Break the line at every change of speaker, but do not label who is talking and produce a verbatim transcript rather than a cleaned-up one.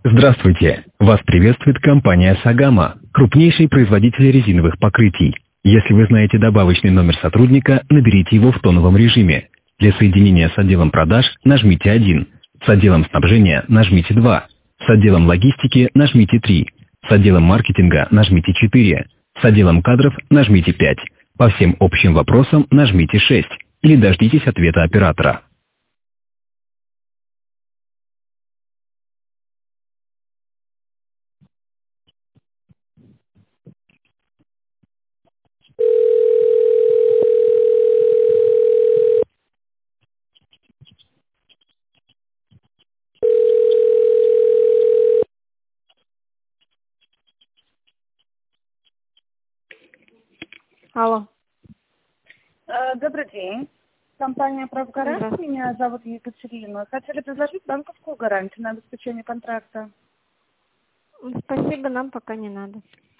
Здравствуйте! Вас приветствует компания «Сагама», крупнейший производитель резиновых покрытий. Если вы знаете добавочный номер сотрудника, наберите его в тоновом режиме. Для соединения с отделом продаж нажмите один, с отделом снабжения нажмите два, с отделом логистики нажмите три, с отделом маркетинга нажмите четыре, с отделом кадров нажмите пять, по всем общим вопросам нажмите шесть или дождитесь ответа оператора.
Алло.
Э, Добрый день. Компания «Правгарант».
Здравствуйте.
Меня зовут Екатерина. Хотели предложить банковскую гарантию на обеспечение контракта.
Спасибо, нам пока не надо.